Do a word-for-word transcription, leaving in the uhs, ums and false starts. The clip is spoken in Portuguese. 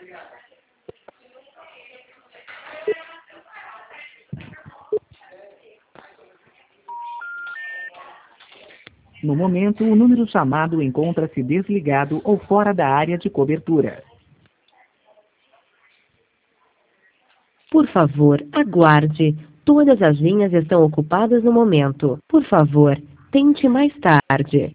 No momento, o número chamado encontra-se desligado ou fora da área de cobertura. Por favor, aguarde. Todas as linhas estão ocupadas no momento. Por favor, tente mais tarde.